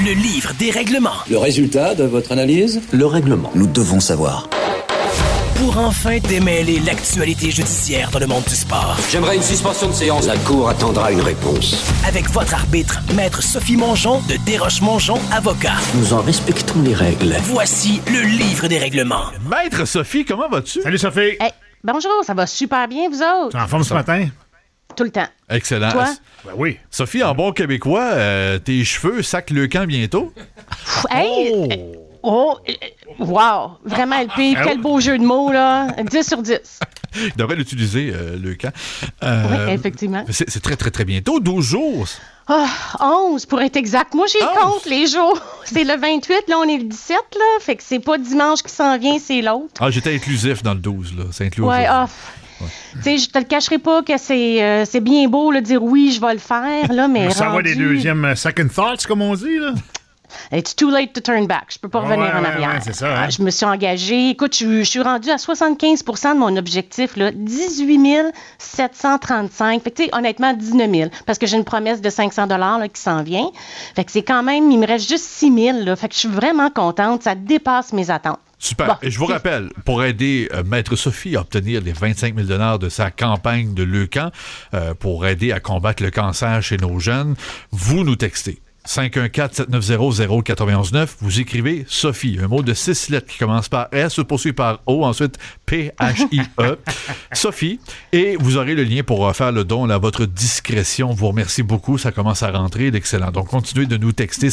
le livre des règlements. Le résultat de votre analyse? Le règlement. Nous devons savoir. Pour enfin démêler l'actualité judiciaire dans le monde du sport. J'aimerais une suspension de séance. La Cour attendra une réponse. Avec votre arbitre, Maître Sophie Mongeon de Desroches-Mongeon, avocat. Nous en respectons les règles. Voici le livre des règlements. Maître Sophie, comment vas-tu? Salut Sophie. Hey, bonjour, ça va super bien, vous autres? Tu es en forme ce matin? Tout le temps. Excellent. Toi? Ben oui. Sophie, en bon québécois, tes cheveux sac le camp bientôt? Hey! Wow! Vraiment, LP, quel beau jeu de mots, là. 10 sur 10. Il devrait l'utiliser, le camp. Oui, effectivement. C'est très, très, très bientôt. 12 jours. 11 pour être exact. Moi, j'ai compte les jours. C'est le 28, là, on est le 17, là. Fait que c'est pas dimanche qui s'en vient, c'est l'autre. Ah, j'étais inclusif dans le 12, là. C'est inclus ouais, tu sais, je te le cacherai pas que c'est bien beau, là, de dire oui, je vais le faire, là, mais ça va des deuxièmes second thoughts, comme on dit, là? It's too late to turn back. Je peux pas revenir en arrière. Ouais, c'est ça, hein? Je me suis engagée. Écoute, je suis rendue à 75% de mon objectif, là, 18 735. Fait que, tu sais, honnêtement, 19 000. Parce que j'ai une promesse de 500 $ qui s'en vient. Fait que c'est quand même, il me reste juste 6 000. Là. Fait que je suis vraiment contente. Ça dépasse mes attentes. Super. Bon, et je vous rappelle, pour aider Maître Sophie à obtenir les 25 000 $ de sa campagne de Leucan, pour aider à combattre le cancer chez nos jeunes, vous nous textez 514-790-0919. Vous écrivez Sophie, un mot de 6 lettres qui commence par S, se poursuit par O, ensuite P-H-I-E. Sophie, et vous aurez le lien pour faire le don à votre discrétion. On vous remercie beaucoup, ça commence à rentrer, excellent. Donc, continuez de nous texter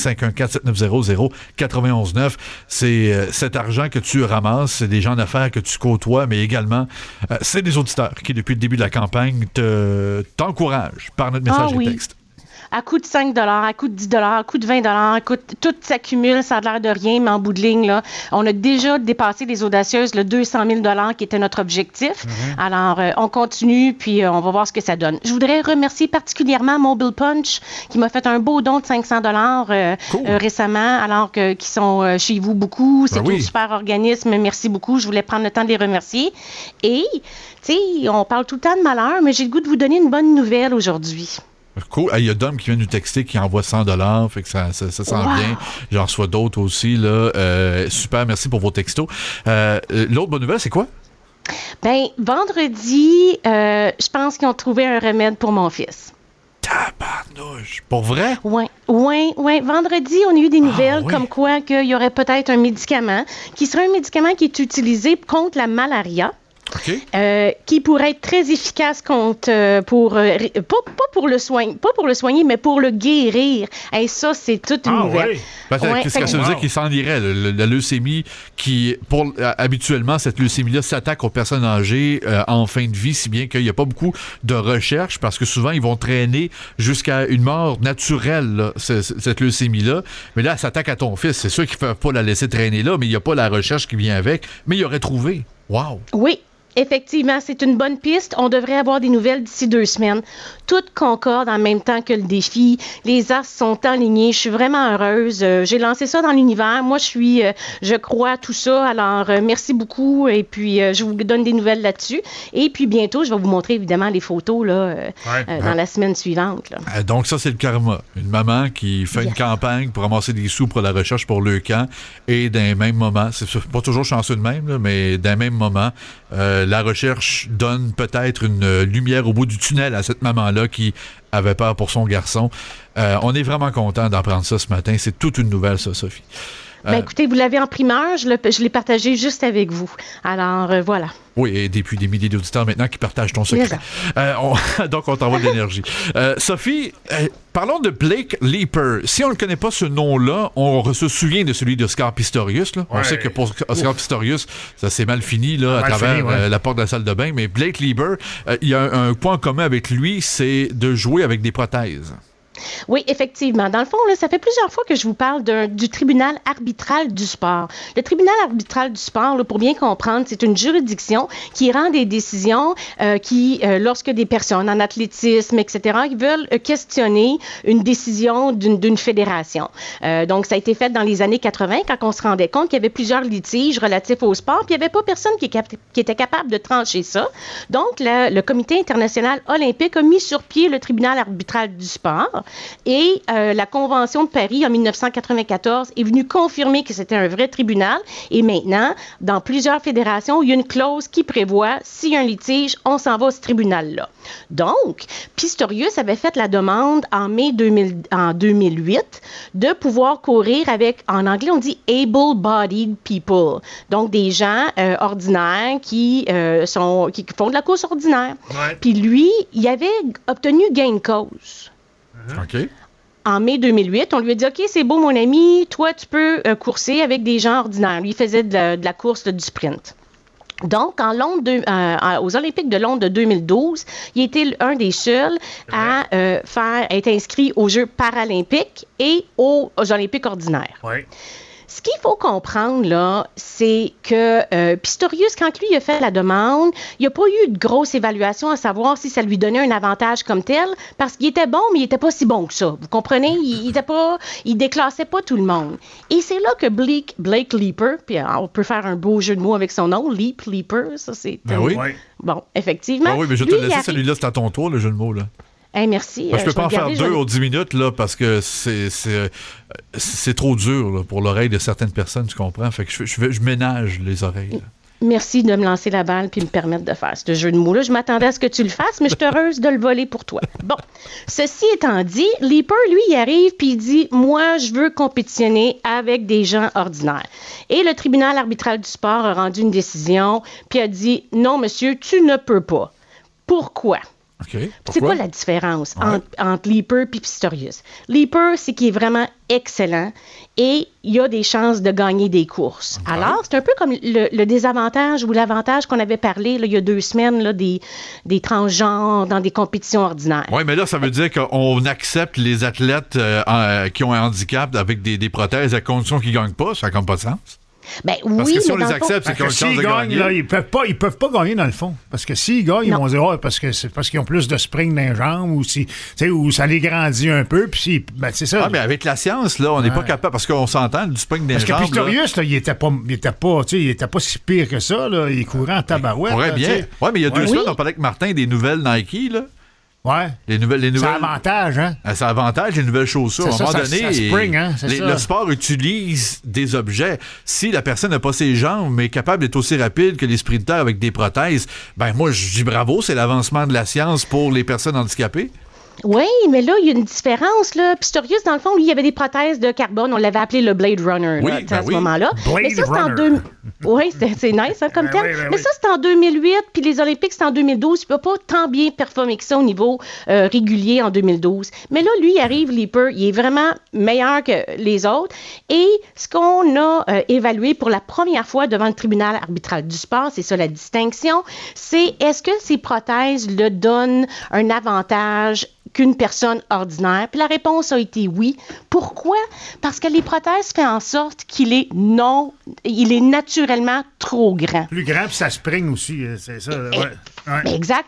514-790-0919. C'est cet argent que tu ramasses, c'est des gens d'affaires que tu côtoies, mais également, c'est des auditeurs qui, depuis le début de la campagne, t'encouragent par notre message et texte. À coût de 5 $, à coût de 10 $, à coût de 20 $, tout s'accumule, ça a l'air de rien, mais en bout de ligne, là, on a déjà dépassé les audacieuses le 200 000 $ qui était notre objectif. Mm-hmm. Alors, on continue, puis on va voir ce que ça donne. Je voudrais remercier particulièrement Mobile Punch, qui m'a fait un beau don de 500 $ récemment, alors qu'ils sont chez vous beaucoup. C'est un super organisme. Merci beaucoup. Je voulais prendre le temps de les remercier. Et, tu sais, on parle tout le temps de malheur, mais j'ai le goût de vous donner une bonne nouvelle aujourd'hui. Cool. Il y a Dom qui vient nous texter qui envoie 100 $, fait que ça sent bien. J'en reçois d'autres aussi, là. Super, merci pour vos textos. L'autre bonne nouvelle, c'est quoi? Ben, vendredi, je pense qu'ils ont trouvé un remède pour mon fils. Tabarnouche! Pour vrai? Oui. Vendredi, on a eu des nouvelles comme quoi qu'il y aurait peut-être un médicament qui serait un médicament qui est utilisé contre la malaria. Okay. Qui pourrait être très efficace contre pas pour le soigner, mais pour le guérir. Et ça, c'est toute une nouvelle. Qu'est-ce que ça veut dire qu'il s'en irait? La leucémie habituellement, cette leucémie-là s'attaque aux personnes âgées en fin de vie, si bien qu'il n'y a pas beaucoup de recherche, parce que souvent, ils vont traîner jusqu'à une mort naturelle, là, cette leucémie-là. Mais là, elle s'attaque à ton fils. C'est sûr qu'ils ne peuvent pas la laisser traîner là, mais il n'y a pas la recherche qui vient avec. Mais il aurait trouvé. Wow! Oui. Effectivement, c'est une bonne piste. On devrait avoir des nouvelles d'ici 2 semaines. Tout concorde en même temps que le défi. Les astres sont alignés. Je suis vraiment heureuse. J'ai lancé ça dans l'univers. Moi, je crois à tout ça. Alors, merci beaucoup. Et puis, je vous donne des nouvelles là-dessus. Et puis, bientôt, je vais vous montrer évidemment les photos là, dans la semaine suivante. Là. Donc, ça, c'est le karma. Une maman qui fait une campagne pour ramasser des sous pour la recherche pour Leucan. Et d'un même moment, c'est pas toujours chanceux de même, là, mais d'un même moment, la recherche donne peut-être une lumière au bout du tunnel à cette maman-là qui avait peur pour son garçon. On est vraiment content d'apprendre ça ce matin. C'est toute une nouvelle, ça, Sophie. Écoutez, vous l'avez en primeur, je l'ai partagé juste avec vous. Alors, voilà. Oui, et depuis des milliers d'auditeurs maintenant qui partagent ton secret. Donc, on t'envoie de l'énergie. Sophie, parlons de Blake Leeper. Si on ne connaît pas ce nom-là, on se souvient de celui d'Oscar Pistorius. Là. On sait que pour Oscar Pistorius, ça s'est mal fini là, à travers la porte de la salle de bain. Mais Blake Leeper, il y a un point commun avec lui, c'est de jouer avec des prothèses. Oui, effectivement. Dans le fond, là, ça fait plusieurs fois que je vous parle du tribunal arbitral du sport. Le tribunal arbitral du sport, là, pour bien comprendre, c'est une juridiction qui rend des décisions lorsque des personnes en athlétisme, etc., qui veulent questionner une décision d'une fédération. Donc, ça a été fait dans les années 80 quand on se rendait compte qu'il y avait plusieurs litiges relatifs au sport, puis il n'y avait pas personne qui était capable de trancher ça. Donc, le Comité international olympique a mis sur pied le tribunal arbitral du sport. Et la Convention de Paris, en 1994, est venue confirmer que c'était un vrai tribunal. Et maintenant, dans plusieurs fédérations, il y a une clause qui prévoit, s'il y a un litige, on s'en va à ce tribunal-là. Donc, Pistorius avait fait la demande en mai 2008 de pouvoir courir avec, en anglais, on dit « able-bodied people », donc des gens ordinaires qui font de la course ordinaire. Ouais. Puis lui, il avait obtenu gain de cause. OK. En mai 2008, on lui a dit « OK, c'est beau, mon ami, toi, tu peux courser avec des gens ordinaires. » Lui, il faisait de la course, du sprint. Donc, aux Olympiques de Londres de 2012, il était un des seuls à être inscrit aux Jeux paralympiques et aux Olympiques ordinaires. Ouais. Ce qu'il faut comprendre, là, c'est que Pistorius, quand lui a fait la demande, il n'y a pas eu de grosse évaluation à savoir si ça lui donnait un avantage comme tel, parce qu'il était bon, mais il n'était pas si bon que ça. Vous comprenez? Il déclassait pas tout le monde. Et c'est là que Blake Leeper, puis on peut faire un beau jeu de mots avec son nom, Leeper, ça c'est... Ben oui. Bon, effectivement. Ben oui, mais je vais te laisser celui-là, c'est à ton tour, le jeu de mots, là. Hey, merci. Je peux pas en faire 2 aux 10 minutes, là, parce que c'est trop dur là, pour l'oreille de certaines personnes, tu comprends? Fait que je ménage les oreilles. Là. Merci de me lancer la balle puis me permettre de faire ce jeu de mots-là. Je m'attendais à ce que tu le fasses, mais je suis heureuse de le voler pour toi. Bon, ceci étant dit, Leeper, lui, il arrive puis il dit « Moi, je veux compétitionner avec des gens ordinaires. » Et le tribunal arbitral du sport a rendu une décision puis a dit « Non, monsieur, tu ne peux pas. » Pourquoi? Okay. C'est quoi la différence entre Leeper et Pistorius? Leeper, c'est qu'il est vraiment excellent et il a des chances de gagner des courses. Okay. Alors, c'est un peu comme le désavantage ou l'avantage qu'on avait parlé là, il y a 2 semaines là, des transgenres dans des compétitions ordinaires. Oui, mais là, ça veut dire qu'on accepte les athlètes qui ont un handicap avec des prothèses à condition qu'ils ne gagnent pas. Ça n'a comme pas de sens. Ben, parce oui, que si on mais les accepte, c'est qu'ils ont une chance de gagner. Là, ils peuvent pas gagner dans le fond. Parce que s'ils gagnent, ils vont dire parce qu'ils ont plus de spring dans les jambes ou ça les grandit un peu. Puis c'est ça. Ah, mais avec la science, là, on n'est pas capable parce qu'on s'entend du spring dans les jambes. Parce que Pistorius, là, il était pas si pire que ça. Là. Il courait en tabarouette. Pourrait bien. Oui, mais il y a 2 semaines, on parlait avec Martin des nouvelles Nike, là. Ouais. Les nouvelles... Ça avantage, hein? Ça avantage les nouvelles chaussures. À un moment donné, ça spring, hein? Le sport utilise des objets. Si la personne n'a pas ses jambes, mais est capable d'être aussi rapide que les sprinteurs avec des prothèses, ben moi, je dis bravo, c'est l'avancement de la science pour les personnes handicapées. Oui, mais là, il y a une différence. Là. Pistorius, dans le fond, lui, il avait des prothèses de carbone. On l'avait appelé le Blade Runner à ce moment-là. Blade Runner. Oui, c'est nice hein, comme terme. Mais ça, c'était en 2008, puis les Olympiques, c'était en 2012. Il n'a pas tant bien performé que ça au niveau régulier en 2012. Mais là, lui, il arrive, Leeper, il est vraiment meilleur que les autres. Et ce qu'on a évalué pour la première fois devant le tribunal arbitral du sport, c'est ça la distinction, c'est est-ce que ces prothèses le donnent un avantage qu'une personne ordinaire? Puis la réponse a été oui. Pourquoi? Parce que les prothèses font en sorte qu'il est naturellement trop grand. Plus grand, puis ça spring aussi, c'est ça. Ouais. Exact.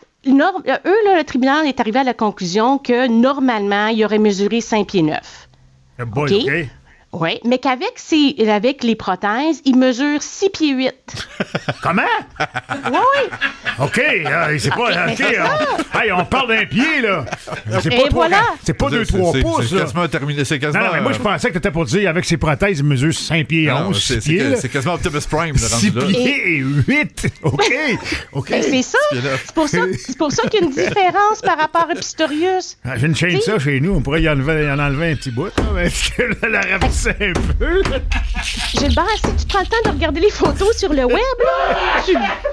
Le tribunal est arrivé à la conclusion que normalement, il aurait mesuré 5 pieds 9. OK. Oui, mais qu'avec avec les prothèses, il mesure 6 pieds 8. Comment? Oui. OK, c'est pas... OK, on parle d'un pied, là. C'est pas voilà. C'est pas 2-3 pouces, c'est quasiment terminé. C'est quasiment... Non, mais moi, je pensais que t'étais pour dire, avec ses prothèses, il mesure 5 pieds 11, 6 pieds. C'est quasiment Optimus Prime. 6 pieds et 8. OK. Ben, c'est ça. C'est pour ça qu'il y a une différence par rapport à Pistorius. J'ai une chaîne de ça chez nous. On pourrait y en enlever un petit bout. Mais est-ce que la ravisser un peu? Gilbert, si tu prends le temps de regarder les photos sur le web, là,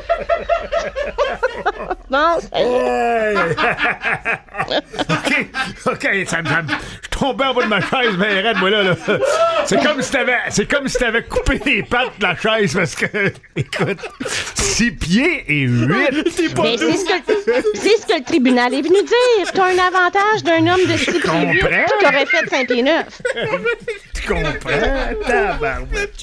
Non, OK, je tombais en bas de ma chaise, mais raide, moi, là. C'est comme si t'avais coupé les pattes de la chaise, parce que, écoute, 6 pieds et 8. C'est pas mais c'est ce que le tribunal est venu dire. T'as un avantage d'un homme de 6 pieds 8 qui aurait fait 5 pieds 9. Tu comprends? Tabarouette.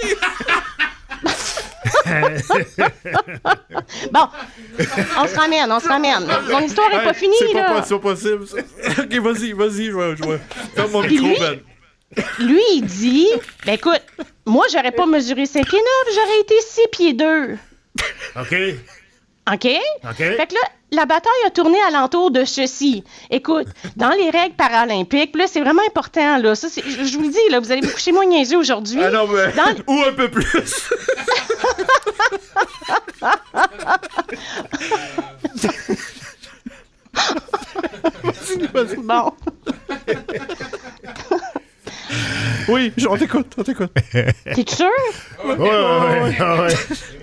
Bon, on se ramène. Mon histoire n'est pas finie, là. C'est pas possible, ça. OK, vas-y, je vais faire mon micro, Ben. Lui, il dit, ben écoute, moi, j'aurais pas mesuré 5 pieds 9, j'aurais été 6 pieds 2. OK. Fait que là, la bataille a tourné alentour de ceci. Écoute, dans les règles paralympiques, là, c'est vraiment important, là. Ça, je vous le dis, là, vous allez vous coucher moins niaiseux aujourd'hui. Ah non, mais... Ou un peu plus. Bon. Oui, on t'écoute. T'es-tu sûr? Ouais.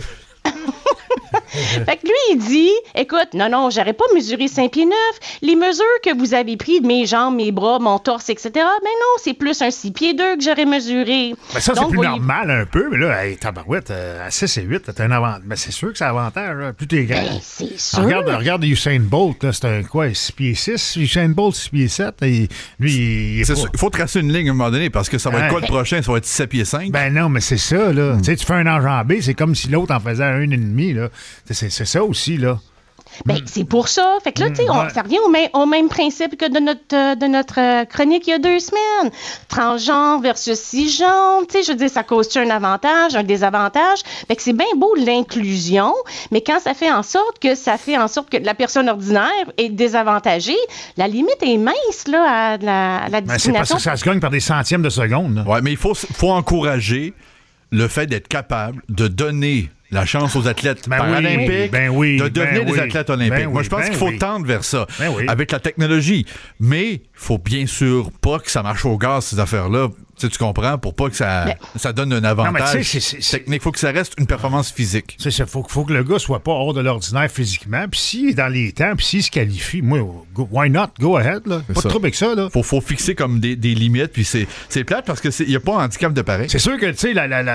Fait que lui, il dit, écoute, non, j'aurais pas mesuré 5 pieds 9. Les mesures que vous avez prises de mes jambes, mes bras, mon torse, etc., ben non, c'est plus un 6 pieds 2 que j'aurais mesuré. Ben ça, Donc, c'est plus normal un peu, mais là, hey, tabarouette, à 6 et 8, t'as un avantage. Ben, c'est sûr que c'est un avantage, là. Plus t'es grand. Ben, c'est sûr. Regarde Usain Bolt, là, c'est un quoi, 6 pieds 6, Usain Bolt 6 pieds 7, et lui, il est pas... Il faut tracer une ligne à un moment donné, parce que ça va être quoi le prochain? Ça va être 7 pieds 5? Ben non, mais c'est ça, là. Tu sais, tu fais un enjambé, c'est comme si l'autre en faisait un et demi, là. C'est ça aussi, là. Ben, c'est pour ça. Fait que là, tu sais, ça revient au même principe que de notre chronique il y a 2 semaines. Transgenre versus cisgenre. Tu sais, je veux dire, ça cause-tu un avantage, un désavantage? Fait que c'est bien beau l'inclusion, mais quand ça fait en sorte que la personne ordinaire est désavantagée, la limite est mince, là, à la Ben, c'est parce discrimination. que ça se gagne par des centièmes de seconde, là. Ouais, mais il faut encourager le fait d'être capable de donner la chance aux athlètes paralympiques de devenir des athlètes olympiques. Moi, je pense qu'il faut tendre vers ça avec la technologie. Mais il faut bien sûr pas que ça marche au gaz, ces affaires-là. Tu comprends? Pour pas que ça donne un avantage technique. Il faut que ça reste une performance physique. C'est ça. Faut que le gars soit pas hors de l'ordinaire physiquement. Puis s'il est dans les temps, puis s'il se qualifie, moi, why not? Go ahead, là. Pas de trouble avec ça, là. Faut fixer comme des limites. Puis c'est plate parce qu'il n'y a pas un handicap de pareil. C'est sûr que, tu sais,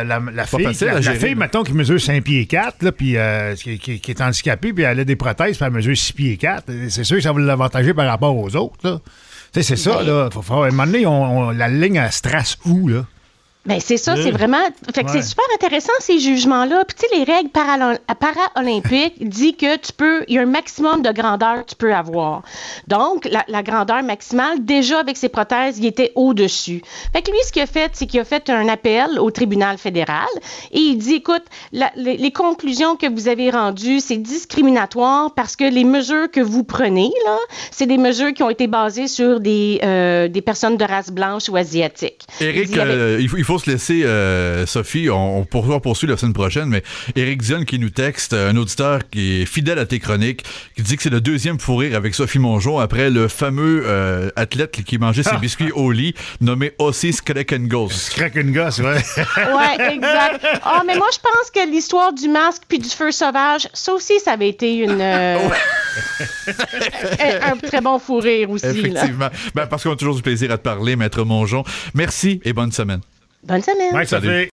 la fille, mettons, qui mesure 5 pieds 4, là, puis qui est handicapée, puis elle a des prothèses, puis elle mesure 6 pieds 4, c'est sûr que ça va l'avantager par rapport aux autres, là. Tu sais, c'est ça, là. À un moment donné, la ligne, elle se trace où, là? Ben c'est ça, c'est vraiment... Fait que c'est super intéressant, ces jugements-là. Puis, tu sais, les règles paralympiques dit que il y a un maximum de grandeur que tu peux avoir. Donc, la grandeur maximale, déjà, avec ses prothèses, il était au-dessus. Fait que lui, ce qu'il a fait, c'est qu'il a fait un appel au tribunal fédéral et il dit, écoute, les conclusions que vous avez rendues, c'est discriminatoire parce que les mesures que vous prenez, là, c'est des mesures qui ont été basées sur des personnes de race blanche ou asiatique. Éric, il faut se laisser, Sophie, on pourra poursuivre la semaine prochaine, mais Éric Dionne qui nous texte, un auditeur qui est fidèle à tes chroniques, qui dit que c'est le deuxième fou rire avec Sophie Mongeau après le fameux athlète qui mangeait ses biscuits au lit, nommé Ossis Krekengos. Krekengos, ouais. Ouais, exact. Ah, mais moi, je pense que l'histoire du masque puis du feu sauvage, ça aussi, ça avait été un très bon fou rire aussi. Effectivement. Ben, parce qu'on a toujours du plaisir à te parler, Maître Mongeon. Merci et bonne semaine. Bonne semaine. Ouais, salut.